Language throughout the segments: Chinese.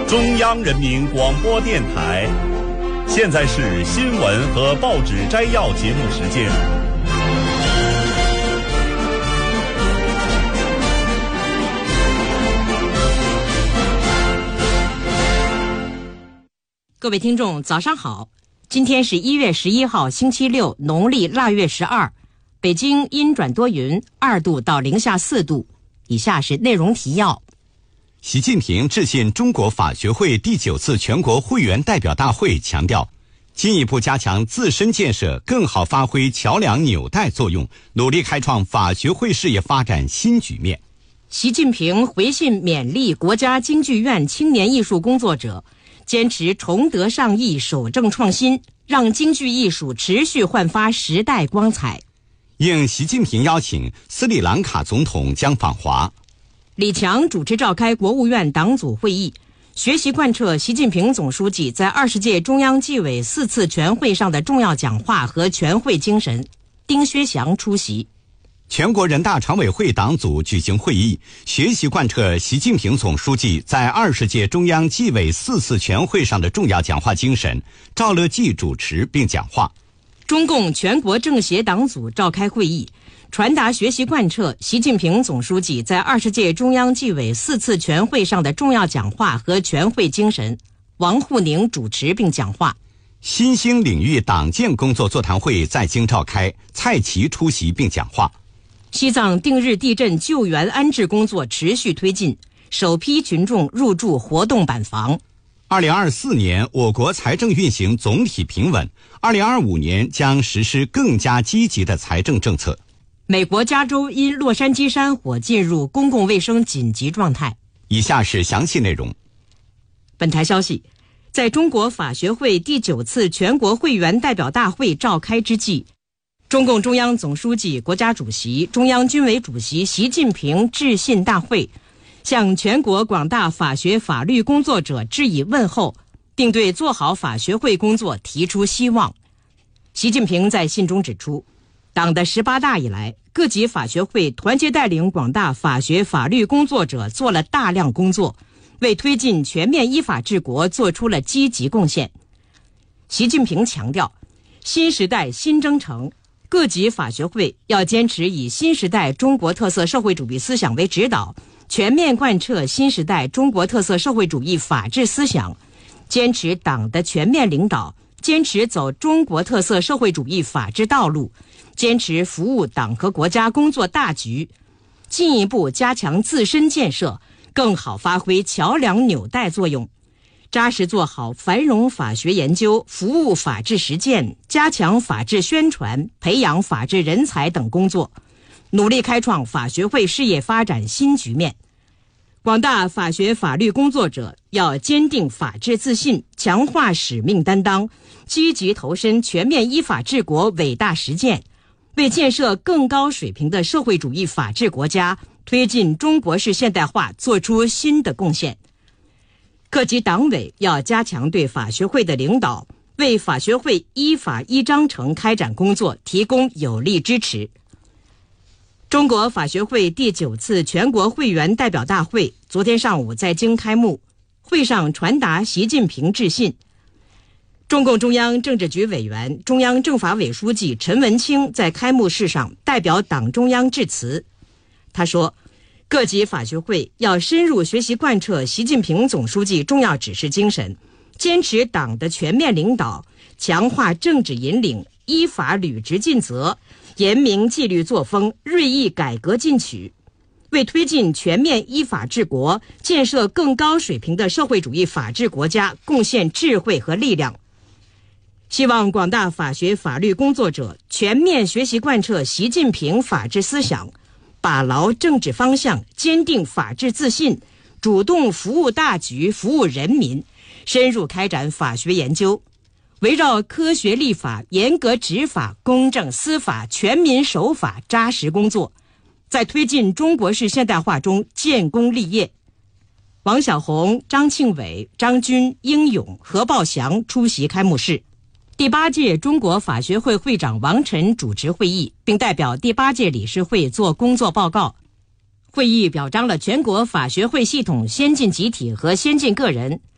中央人民广播电台。现在是新闻和报纸摘要节目时间。 各位听众早上好，今天是1月11号星期六，农历腊月12，北京阴转多云，2度到零下4度。以下是内容提要。 习近平致信中国法学会第9次全国会员代表大会，强调进一步加强自身建设，更好发挥桥梁纽带作用，努力开创法学会事业发展新局面。 习近平回信勉励国家京剧院青年艺术工作者，坚持崇德尚义，守正创新，让京剧艺术持续焕发时代光彩。 应习近平邀请，斯里兰卡总统将访华。 李强主持召开国务院党组会议，学习贯彻习近平总书记在20届中央纪委4次全会上的重要讲话和全会精神。丁薛祥出席。 全国人大常委会党组举行会议，学习贯彻习近平总书记在20届中央纪委4次全会上的重要讲话精神，赵乐际主持并讲话。 中共全国政协党组召开会议，传达学习贯彻习近平总书记在20届中央纪委4次全会上的重要讲话和全会精神。王沪宁主持并讲话。 新兴领域党建工作座谈会在京召开，蔡奇出席并讲话。 西藏定日地震救援安置工作持续推进，首批群众入住活动板房。 2024年我国财政运行总体平稳，2025年将实施更加积极的财政政策。 美国加州因洛杉矶山火进入公共卫生紧急状态。 以下是详细内容。 本台消息，在中国法学会第9次全国会员代表大会召开之际，中共中央总书记、国家主席、中央军委主席习近平致信大会，向全国广大法学法律工作者致以问候，并对做好法学会工作提出希望。习近平在信中指出，党的18大以来，各级法学会团结带领广大法学法律工作者做了大量工作，为推进全面依法治国做出了积极贡献。习近平强调，新时代新征程，各级法学会要坚持以新时代中国特色社会主义思想为指导，全面贯彻新时代中国特色社会主义法治思想，坚持党的全面领导，坚持走中国特色社会主义法治道路，坚持服务党和国家工作大局，进一步加强自身建设，更好发挥桥梁纽带作用，扎实做好繁荣法学研究、服务法治实践、加强法治宣传、培养法治人才等工作，努力开创法学会事业发展新局面。广大法学法律工作者要坚定法治自信，强化使命担当，积极投身全面依法治国伟大实践，为建设更高水平的社会主义法治国家，推进中国式现代化做出新的贡献。各级党委要加强对法学会的领导，为法学会依法依章程开展工作提供有力支持。中国法学会第9次全国会员代表大会昨天上午在京开幕，会上传达习近平致信。中共中央政治局委员、中央政法委书记陈文清在开幕式上代表党中央致辞。他说，各级法学会要深入学习贯彻习近平总书记重要指示精神，坚持党的全面领导，强化政治引领，依法履职尽责，严明纪律作风，锐意改革进取，为推进全面依法治国，建设更高水平的社会主义法治国家贡献智慧和力量。希望广大法学法律工作者全面学习贯彻习近平法治思想，把牢政治方向，坚定法治自信，主动服务大局，服务人民，深入开展法学研究，围绕科学立法、严格执法、公正司法、全民守法扎实工作，在推进中国式现代化中建功立业。王晓红、张庆伟、张军、英勇、何报祥出席开幕式。第8届中国法学会会长王晨主持会议，并代表第8届理事会作工作报告。会议表彰了全国法学会系统先进集体和先进个人，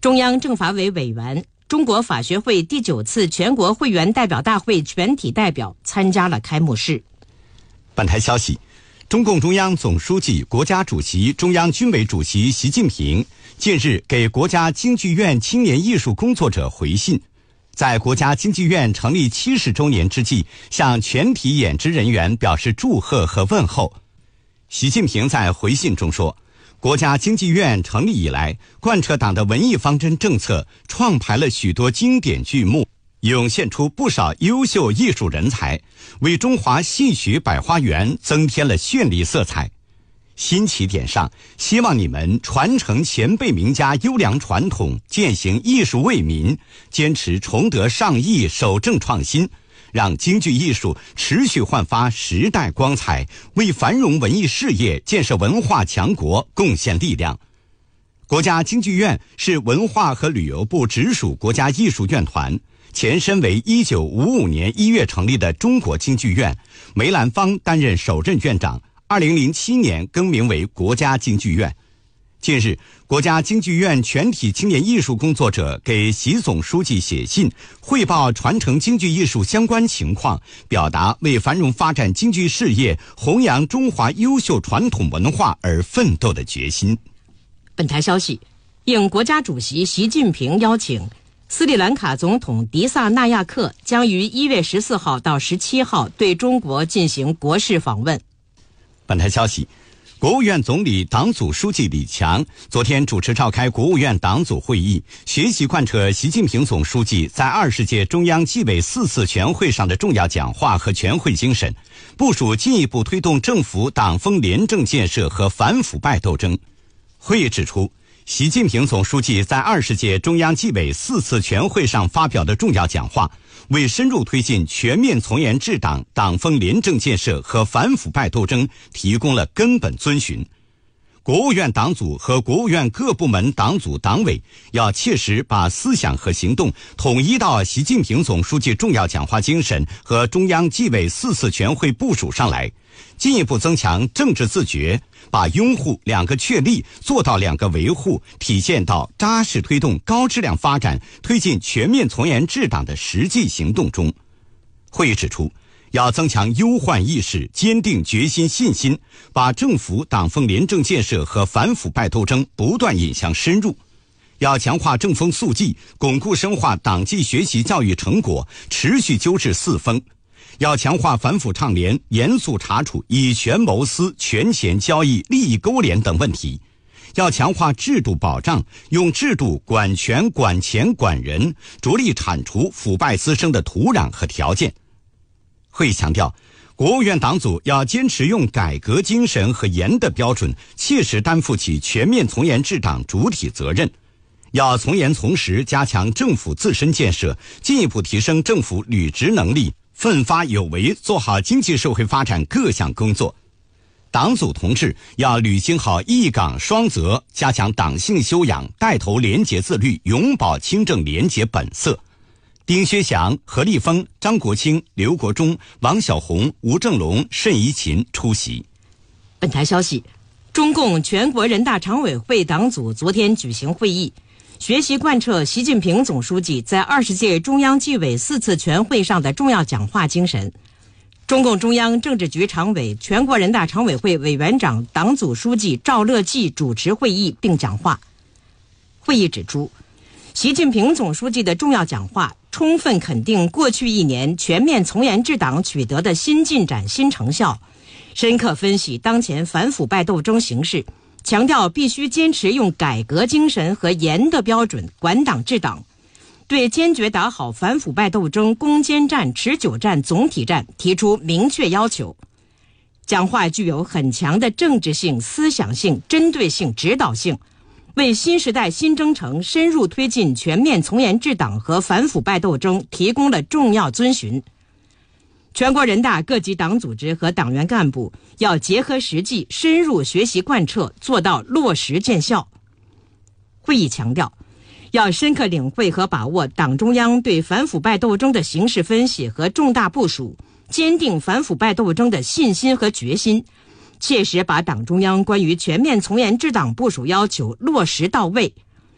中央政法委委员、中国法学会第9次全国会员代表大会全体代表参加了开幕式。 本台消息，中共中央总书记、国家主席、中央军委主席习近平近日给国家京剧院青年艺术工作者回信，在国家京剧院成立70周年之际，向全体演职人员表示祝贺和问候。习近平在回信中说，国家京剧院成立以来，贯彻党的文艺方针政策，创排了许多经典剧目，涌现出不少优秀艺术人才，为中华戏曲百花园增添了绚丽色彩。新起点上，希望你们传承前辈名家优良传统，践行艺术为民，坚持崇德尚义，守正创新，让京剧艺术持续焕发时代光彩，为繁荣文艺事业、建设文化强国贡献力量。国家京剧院是文化和旅游部直属国家艺术院团，前身为1955年1月成立的中国京剧院，梅兰芳担任首任院长，2007年更名为国家京剧院。近日，国家京剧院全体青年艺术工作者给习总书记写信，汇报传承京剧艺术相关情况，表达为繁荣发展京剧事业、弘扬中华优秀传统文化而奋斗的决心。 本台消息，应国家主席习近平邀请，斯里兰卡总统迪萨纳亚克将于1月14号到17号对中国进行国事访问。 本台消息，国务院总理、党组书记李强昨天主持召开国务院党组会议，学习贯彻习近平总书记在20届中央纪委4次全会上的重要讲话和全会精神，部署进一步推动政府党风廉政建设和反腐败斗争。会议指出，习近平总书记在20届中央纪委4次全会上发表的重要讲话，为深入推进全面从严治党、党风廉政建设和反腐败斗争提供了根本遵循。国务院党组和国务院各部门党组党委要切实把思想和行动统一到习近平总书记重要讲话精神和中央纪委4次全会部署上来，进一步增强政治自觉，把拥护2个确立做到2个维护体现到扎实推动高质量发展、推进全面从严治党的实际行动中。会议指出，要增强忧患意识，坚定决心信心，把政府党风廉政建设和反腐败斗争不断引向深入。要强化正风肃纪，巩固深化党纪学习教育成果，持续纠治四风。要强化反腐倡廉，严肃查处以权谋私、权钱交易、利益勾连等问题。要强化制度保障，用制度管权、管钱、管人，着力铲除腐败滋生的土壤和条件。会议强调，国务院党组要坚持用改革精神和严的标准，切实担负起全面从严治党主体责任。要从严从实加强政府自身建设，进一步提升政府履职能力，奋发有为，做好经济社会发展各项工作。党组同志要履行好一岗双责，加强党性修养，带头廉洁自律，永葆清正廉洁本色。丁薛祥、何立峰、张国清、刘国中、王晓红、吴正龙、慎怡琴出席。 本台消息，中共全国人大常委会党组昨天举行会议，学习贯彻习近平总书记在20届中央纪委4次全会上的重要讲话精神。中共中央政治局常委、全国人大常委会委员长、党组书记赵乐际主持会议并讲话。会议指出，习近平总书记的重要讲话充分肯定过去1年全面从严治党取得的新进展、新成效，深刻分析当前反腐败斗争形势，强调必须坚持用改革精神和严的标准管党治党，对坚决打好反腐败斗争攻坚战、持久战、总体战提出明确要求。讲话具有很强的政治性、思想性、针对性、指导性，为新时代新征程深入推进全面从严治党和反腐败斗争提供了重要遵循。全国人大各级党组织和党员干部要结合实际，深入学习贯彻，做到落实见效。会议强调，要深刻领会和把握党中央对反腐败斗争的形势分析和重大部署，坚定反腐败斗争的信心和决心，切实把党中央关于全面从严治党部署要求落实到位。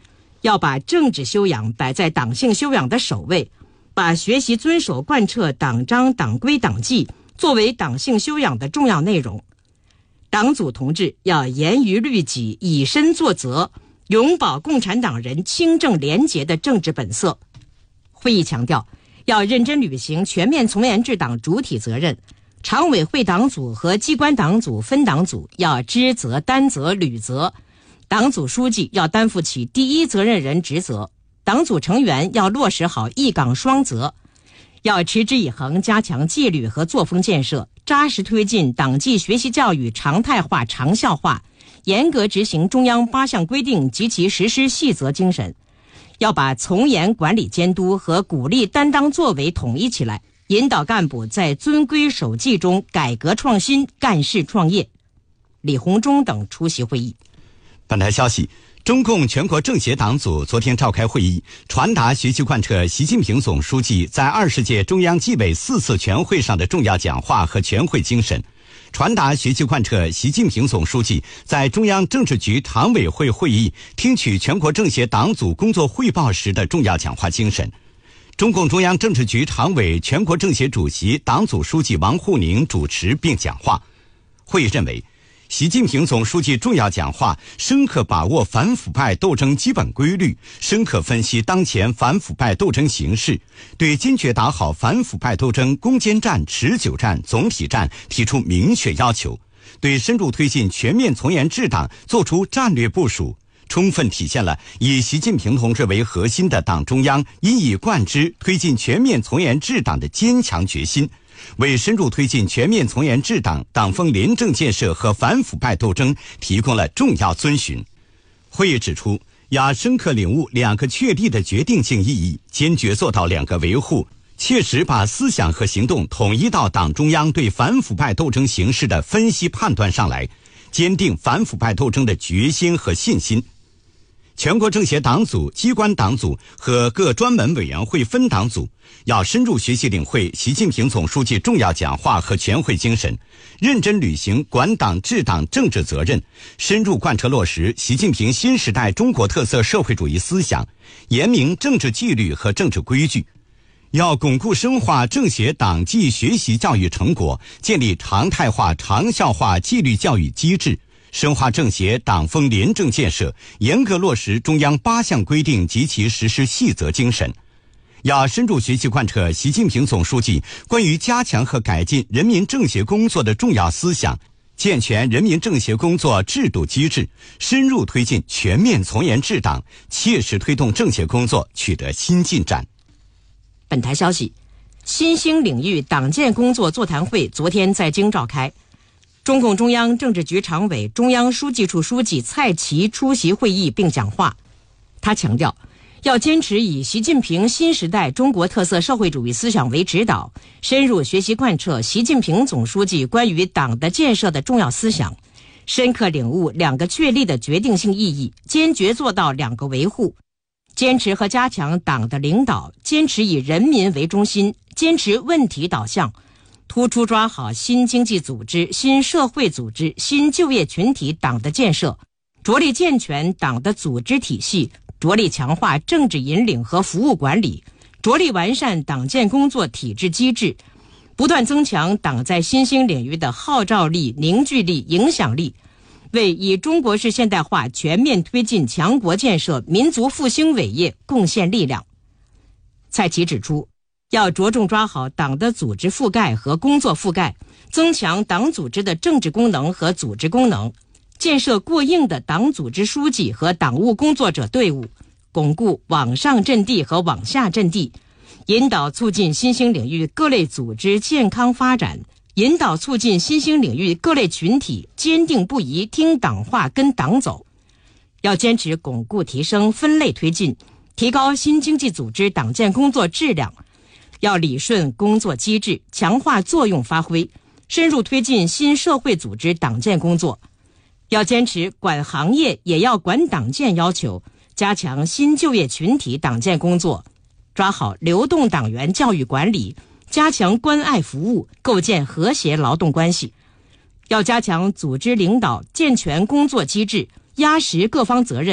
要把政治修养摆在党性修养的首位，把学习遵守贯彻党章党规党纪作为党性修养的重要内容。党组同志要严于律己，以身作则，永葆共产党人清正廉洁的政治本色。会议强调，要认真履行全面从严治党主体责任，常委会党组和机关党组分党组要知责担责履责，党组书记要担负起第一责任人职责，党组成员要落实好一岗双责，要持之以恒加强纪律和作风建设，扎实推进党纪学习教育常态化长效化，严格执行中央8项规定及其实施细则精神。要把从严管理监督和鼓励担当作为统一起来，引导干部在遵规守纪中改革创新，干事创业。李鸿忠等出席会议。 本台消息，中共全国政协党组昨天召开会议，传达学习贯彻习近平总书记在20届中央纪委4次全会上的重要讲话和全会精神，传达学习贯彻习近平总书记在中央政治局常委会会议听取全国政协党组工作汇报时的重要讲话精神。中共中央政治局常委、全国政协主席、党组书记王沪宁主持并讲话。会议认为，习近平总书记重要讲话深刻把握反腐败斗争基本规律，深刻分析当前反腐败斗争形势，对坚决打好反腐败斗争攻坚战、持久战、总体战提出明确要求，对深入推进全面从严治党作出战略部署，充分体现了以习近平同志为核心的党中央一以贯之推进全面从严治党的坚强决心，为深入推进全面从严治党、党风廉政建设和反腐败斗争提供了重要遵循。会议指出，要深刻领悟2个确立的决定性意义，坚决做到2个维护，切实把思想和行动统一到党中央对反腐败斗争形势的分析判断上来，坚定反腐败斗争的决心和信心。全国政协党组、机关党组和各专门委员会分党组要深入学习领会习近平总书记重要讲话和全会精神，认真履行管党治党政治责任，深入贯彻落实习近平新时代中国特色社会主义思想，严明政治纪律和政治规矩。要巩固深化政协党纪学习教育成果，建立常态化长效化纪律教育机制，深化政协党风廉政建设，严格落实中央8项规定及其实施细则精神。要深入学习贯彻习近平总书记关于加强和改进人民政协工作的重要思想，健全人民政协工作制度机制，深入推进全面从严治党，切实推动政协工作取得新进展。 本台消息，新兴领域党建工作座谈会昨天在京召开，中共中央政治局常委、中央书记处书记蔡奇出席会议并讲话。他强调，要坚持以习近平新时代中国特色社会主义思想为指导，深入学习贯彻习近平总书记关于党的建设的重要思想，深刻领悟2个确立的决定性意义，坚决做到2个维护，坚持和加强党的领导，坚持以人民为中心，坚持问题导向，突出抓好新经济组织、新社会组织、新就业群体党的建设，着力健全党的组织体系，着力强化政治引领和服务管理，着力完善党建工作体制机制，不断增强党在新兴领域的号召力、凝聚力、影响力，为以中国式现代化全面推进强国建设、民族复兴伟业贡献力量。蔡奇指出，要着重抓好党的组织覆盖和工作覆盖，增强党组织的政治功能和组织功能，建设过硬的党组织书记和党务工作者队伍，巩固网上阵地和网下阵地，引导促进新兴领域各类组织健康发展，引导促进新兴领域各类群体坚定不移听党话跟党走。要坚持巩固提升分类推进，提高新经济组织党建工作质量，要理顺工作机制，强化作用发挥，深入推进新社会组织党建工作。要坚持管行业也要管党建要求，加强新就业群体党建工作，抓好流动党员教育管理，加强关爱服务，构建和谐劳动关系。要加强组织领导，健全工作机制，压实各方责任，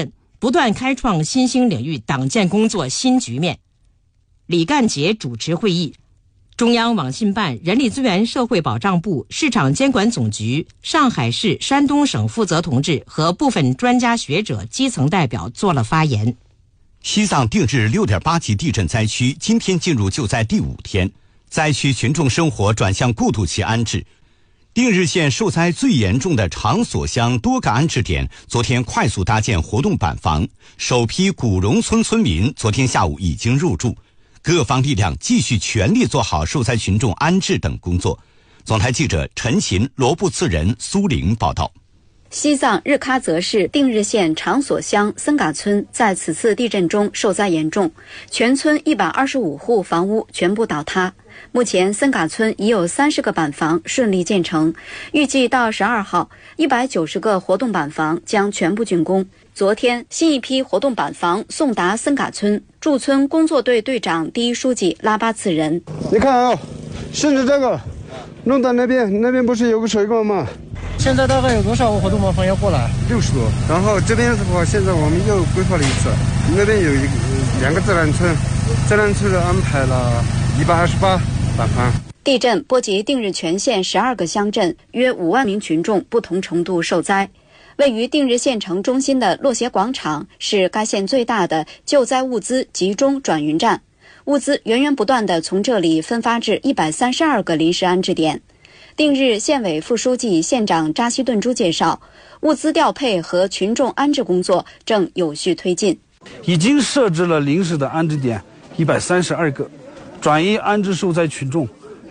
不断开创新兴领域党建工作新局面。李干杰主持会议，中央网信办、人力资源社会保障部、市场监管总局、上海市、山东省负责同志和部分专家学者、基层代表做了发言。 西藏定日 6.8 级地震灾区今天进入救灾第5天，灾区群众生活转向过渡期安置。定日县受灾最严重的长所乡多个安置点昨天快速搭建活动板房，首批古榕村村民昨天下午已经入住。各方力量继续全力做好受灾群众安置等工作。总台记者陈琴、罗布次仁、苏玲报道。 西藏日喀则市定日县长所乡森嘎村在此次地震中受灾严重，全村125户房屋全部倒塌。目前森嘎村已有30个板房顺利建成，预计到12号190个活动板房将全部竣工。昨天新一批活动板房送达森嘎村，驻村工作队队长第一书记拉巴次仁。 你看啊，甚至这个弄到那边不是有个水管吗？ 现在大概有多少活动板房要过来 ？60多。然后这边的话，现在我们又规划了一次，那边有2个自然村，自然村安排了128板房。 地震波及定日全县12个乡镇，约5万名群众不同程度受灾。位于定日县城中心的落协广场是该县最大的救灾物资集中转运站，物资源源不断地从这里分发至132个临时安置点。定日县委副书记、县长扎西顿珠介绍，物资调配和群众安置工作正有序推进， 已经设置了临时的安置点132个，转移安置受灾群众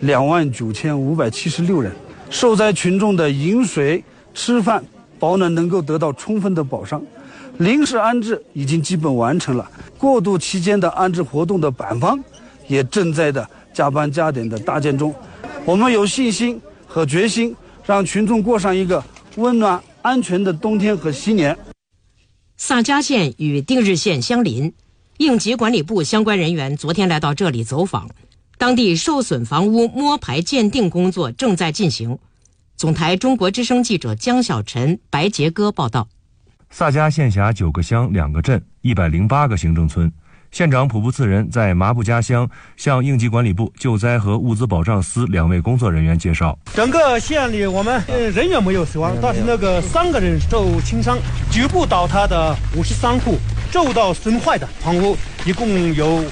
29576人，受灾群众的饮水、吃饭、保暖能够得到充分的保障。临时安置已经基本完成了，过渡期间的安置活动的板房也正在的加班加点的搭建中。我们有信心和决心让群众过上一个温暖安全的冬天和新年。 萨迦县与定日县相邻，应急管理部相关人员昨天来到这里走访，当地受损房屋摸排鉴定工作正在进行。总台中国之声记者江小晨、白杰哥报道。 萨迦县辖9个乡2个镇108个行政村。县长普布次仁在麻布家乡向应急管理部救灾和物资保障司2位工作人员介绍， 整个县里我们人员没有死亡，但是那个3个人受轻伤，局部倒塌的53户，受到损坏的房屋一共有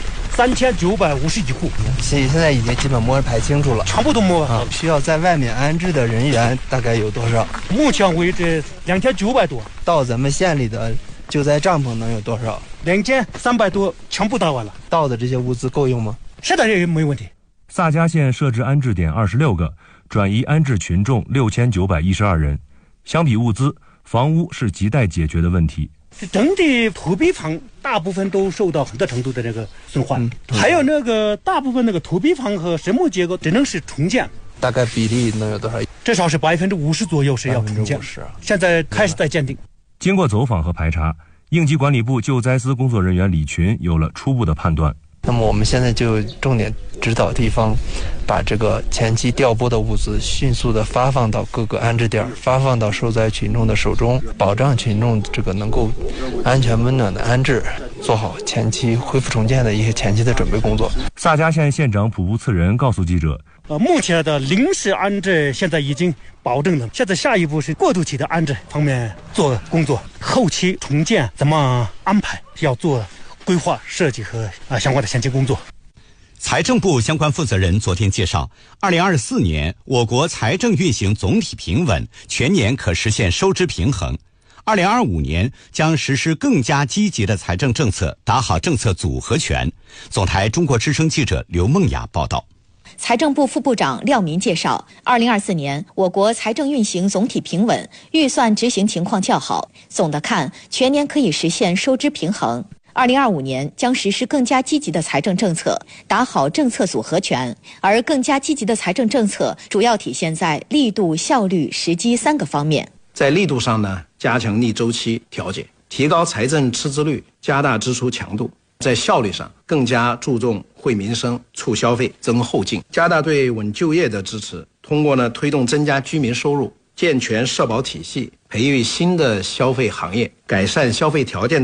3950几户。 现在已经基本摸排清楚了， 全部都摸好。 需要在外面安置的人员大概有多少？ 目前为止2900多。 到咱们县里的救灾帐篷能有多少 ？2300多，全部搭完了。 到的这些物资够用吗？ 现在也没问题。 萨迦县设置安置点26个，转移安置群众6912人。相比物资，房屋是亟待解决的问题。 整体土坯房大部分都受到很大程度的这个损坏，还有那个大部分那个土坯房和实木结构只能是重建。 大概比例能有多少？ 至少是50%左右是要重建。现在开始在鉴定。 经过走访和排查，应急管理部救灾司工作人员李群有了初步的判断。 那么我们现在就重点指导地方，把这个前期调拨的物资迅速的发放到各个安置点，发放到受灾群众的手中，保障群众这个能够安全温暖的安置，做好前期恢复重建的一些前期的准备工作。 萨迦县县长普布次仁告诉记者， 目前的临时安置现在已经保证了，现在下一步是过渡期的安置方面做工作，后期重建怎么安排要做规划设计和相关的前期工作。 财政部相关负责人昨天介绍，2024年我国财政运行总体平稳，全年可实现收支平衡。2025年将实施更加积极的财政政策，打好政策组合拳。总台中国之声记者刘梦雅报道。 财政部副部长廖民介绍，2024年我国财政运行总体平稳，预算执行情况较好。总的看，全年可以实现收支平衡。2025年将实施更加积极的财政政策，打好政策组合拳。而更加积极的财政政策主要体现在力度、效率、时机3个方面。 在力度上呢，加强逆周期调节，提高财政赤字率，加大支出强度。在效率上，更加注重惠民生、促消费、增后劲，加大对稳就业的支持。通过推动增加居民收入，健全社保体系，培育新的消费行业，改善消费条件等，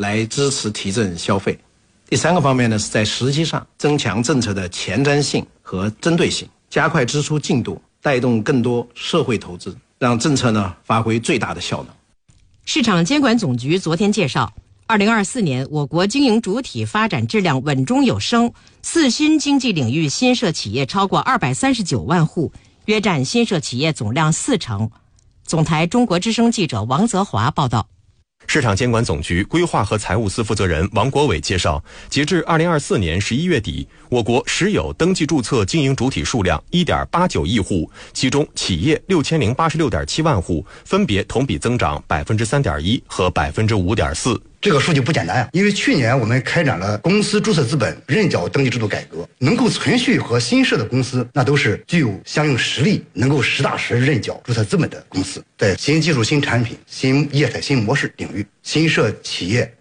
来支持提振消费。第3个方面呢，是在时机上增强政策的前瞻性和针对性，加快支出进度，带动更多社会投资，让政策呢发挥最大的效能。 市场监管总局昨天介绍，2024年我国经营主体发展质量稳中有升，4新经济领域新设企业超过239万户，约占新设企业总量40%。总台中国之声记者王泽华报道。 市场监管总局规划和财务司负责人王国伟介绍，截至2024年11月底，我国实有登记注册经营主体数量 1.89 亿户，其中企业6086.7万户，分别同比增长 3.1% 和 5.4%。 这个数据不简单呀，因为去年我们开展了公司注册资本认缴登记制度改革，能够存续和新设的公司，那都是具有相应实力，能够实打实认缴注册资本的公司。在新技术、新产品、新业态、新模式领域，新设企业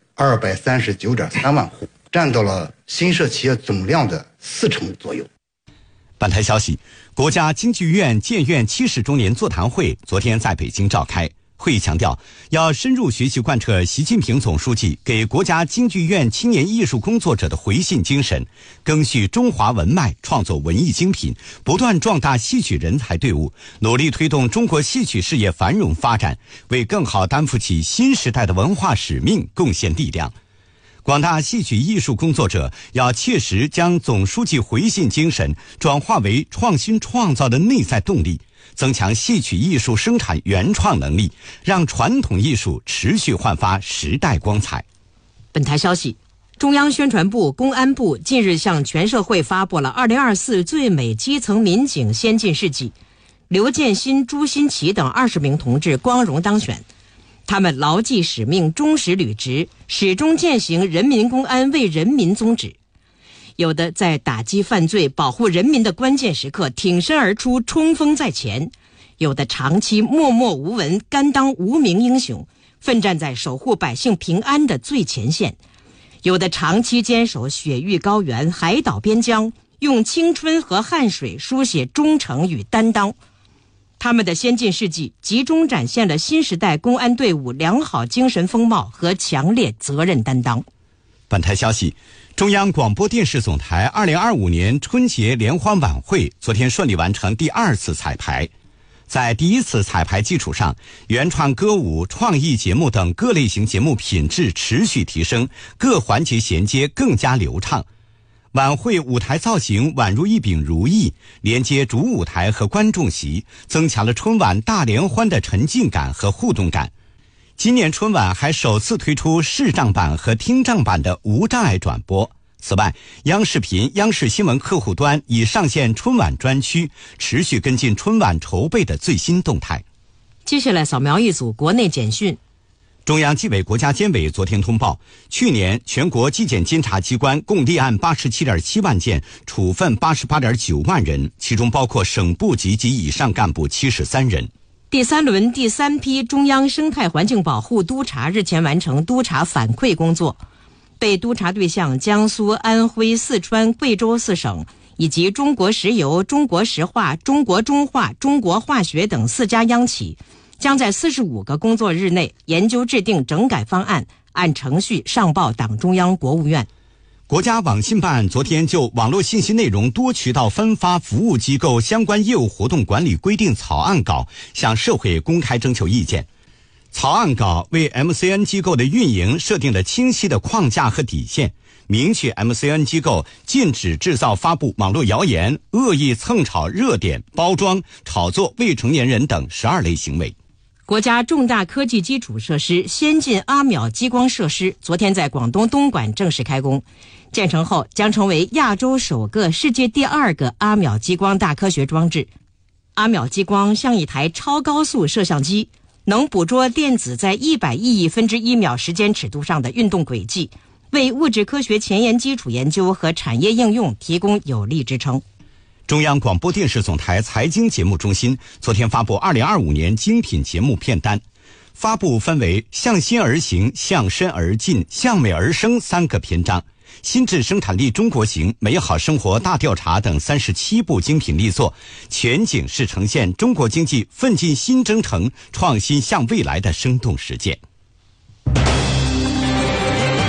239.3万户，占到了新设企业总量的40%左右。 本台消息，国家京剧院建院70周年座谈会昨天在北京召开。会议强调，要深入学习贯彻习近平总书记给国家京剧院青年艺术工作者的回信精神，赓续中华文脉，创作文艺精品，不断壮大戏曲人才队伍，努力推动中国戏曲事业繁荣发展，为更好担负起新时代的文化使命贡献力量。广大戏曲艺术工作者要切实将总书记回信精神转化为创新创造的内在动力，增强戏曲艺术生产原创能力，让传统艺术持续焕发时代光彩。 本台消息，中央宣传部、公安部近日向全社会发布了2024最美基层民警先进事迹，刘建新、朱新奇等20名同志光荣当选。他们牢记使命，忠实履职，始终践行人民公安为人民宗旨。有的在打击犯罪、保护人民的关键时刻挺身而出，冲锋在前；有的长期默默无闻，甘当无名英雄，奋战在守护百姓平安的最前线；有的长期坚守雪域高原、海岛边疆，用青春和汗水书写忠诚与担当。他们的先进事迹集中展现了新时代公安队伍良好精神风貌和强烈责任担当。 本台消息，中央广播电视总台2025年春节联欢晚会昨天顺利完成第2次彩排。在第1次彩排基础上，原创歌舞、创意节目等各类型节目品质持续提升，各环节衔接更加流畅。晚会舞台造型宛如一柄如意，连接主舞台和观众席，增强了春晚大联欢的沉浸感和互动感。今年春晚还首次推出视障版和听障版的无障碍转播。此外，央视频、央视新闻客户端已上线春晚专区，持续跟进春晚筹备的最新动态。 接下来扫描一组国内简讯。 中央纪委国家监委昨天通报，去年全国纪检监察机关共立案87.7万件，处分88.9万人，其中包括省部级及以上干部73人。 第3轮第3批中央生态环境保护督察日前完成督察反馈工作，被督察对象江苏、安徽、四川、贵州4省，以及中国石油、中国石化、中国中化、中国化学等4家央企，将在45个工作日内研究制定整改方案，按程序上报党中央、国务院。 国家网信办昨天就网络信息内容多渠道分发服务机构相关业务活动管理规定草案稿向社会公开征求意见。草案稿为 MCN 机构的运营设定了清晰的框架和底线，明确 MCN 机构禁止制造发布网络谣言、恶意蹭炒热点、包装、炒作未成年人等12类行为。 国家重大科技基础设施先进阿秒激光设施昨天在广东东莞正式开工，建成后将成为亚洲首个、世界第2个阿秒激光大科学装置。阿秒激光像一台超高速摄像机，能捕捉电子在100亿亿分之1秒时间尺度上的运动轨迹，为物质科学前沿基础研究和产业应用提供有力支撑。 中央广播电视总台财经节目中心昨天发布2025年精品节目片单，发布分为向心而行、向深而进、向美而生3个篇章，心智生产力中国行、美好生活大调查等37部精品力作，全景式呈现中国经济奋进新征程、创新向未来的生动实践。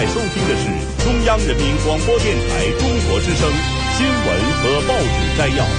在收听的是中央人民广播电台中国之声新闻和报纸摘要。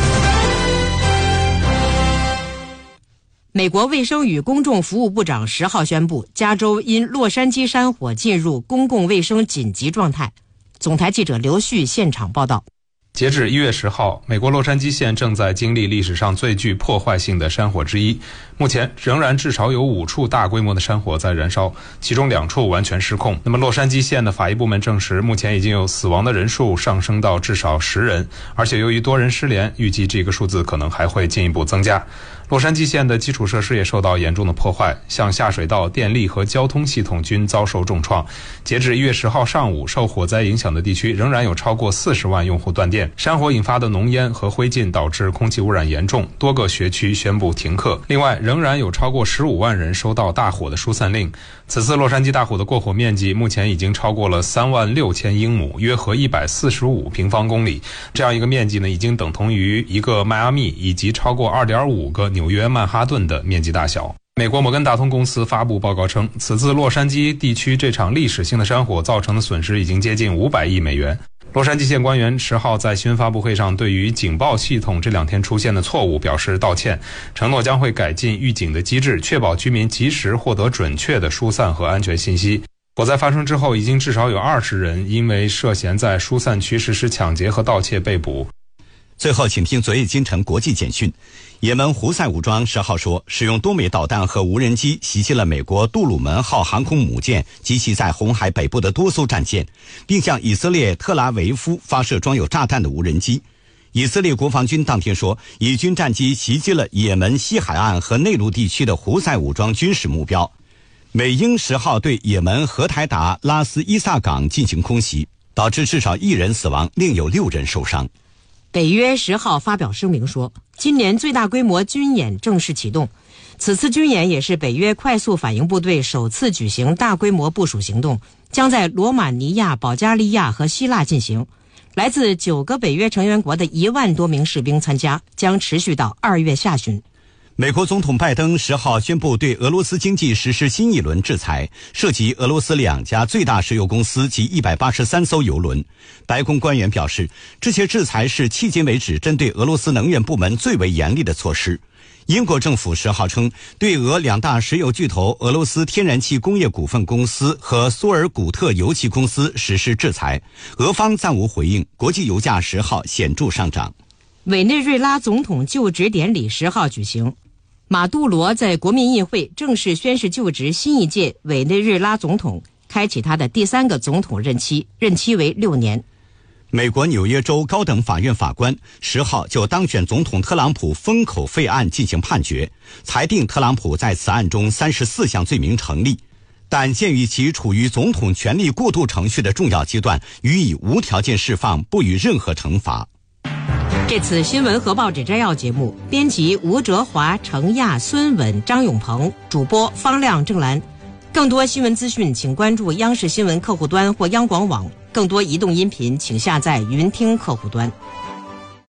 美国卫生与公众服务部长10号宣布，加州因洛杉矶山火进入公共卫生紧急状态。总台记者刘旭现场报道。 截至1月10号，美国洛杉矶县正在经历历史上最具破坏性的山火之一。目前仍然至少有5处大规模的山火在燃烧，其中2处完全失控。那么洛杉矶县的法医部门证实，目前已经有死亡的人数上升到至少10人，而且由于多人失联，预计这个数字可能还会进一步增加。洛杉矶县的基础设施也受到严重的破坏，像下水道、电力和交通系统均遭受重创。截至1月10号上午，受火灾影响的地区仍然有超过40万用户断电。山火引发的浓烟和灰烬导致空气污染严重，多个学区宣布停课。另外，仍然有超过15万人收到大火的疏散令。此次洛杉矶大火的过火面积目前已经超过了36000英亩，约合145平方公里。这样一个面积呢，已经等同于一个迈阿密以及超过2.5个纽约曼哈顿的面积大小。美国摩根大通公司发布报告称，此次洛杉矶地区这场历史性的山火造成的损失已经接近500亿美元。洛杉矶县官员10号在新闻发布会上对于警报系统这2天出现的错误表示道歉，承诺将会改进预警的机制，确保居民及时获得准确的疏散和安全信息。火灾发生之后，已经至少有20人因为涉嫌在疏散区实施抢劫和盗窃被捕。 最后，请听昨夜今晨国际简讯。也门胡塞武装10号说，使用多枚导弹和无人机袭击了美国杜鲁门号航空母舰及其在红海北部的多艘战舰，并向以色列特拉维夫发射装有炸弹的无人机。以色列国防军当天说，以军战机袭击了也门西海岸和内陆地区的胡塞武装军事目标。美英10号对也门荷台达拉斯伊萨港进行空袭，导致至少1人死亡，另有6人受伤。 北约10号发表声明说，今年最大规模军演正式启动。此次军演也是北约快速反应部队首次举行大规模部署行动，将在罗马尼亚、保加利亚和希腊进行。来自9个北约成员国的1万多名士兵参加，将持续到2月下旬。 美国总统拜登10号宣布对俄罗斯经济实施新一轮制裁，涉及俄罗斯2家最大石油公司及183艘油轮。白宫官员表示，这些制裁是迄今为止针对俄罗斯能源部门最为严厉的措施。英国政府10号称，对俄2大石油巨头俄罗斯天然气工业股份公司和苏尔古特油气公司实施制裁，俄方暂无回应。国际油价10号显著上涨。 委内瑞拉总统就职典礼10号举行，马杜罗在国民议会正式宣誓就职新一届委内瑞拉总统，开启他的第3个总统任期，任期为6年。 美国纽约州高等法院法官10号就当选总统特朗普封口费案进行判决，裁定特朗普在此案中34项罪名成立，但鉴于其处于总统权力过渡程序的重要阶段，予以无条件释放，不予任何惩罚。 这次新闻和报纸摘要节目，编辑吴哲华、程亚、孙稳、张永鹏，主播方亮、郑兰。更多新闻资讯，请关注央视新闻客户端或央广网。更多移动音频，请下载云听客户端。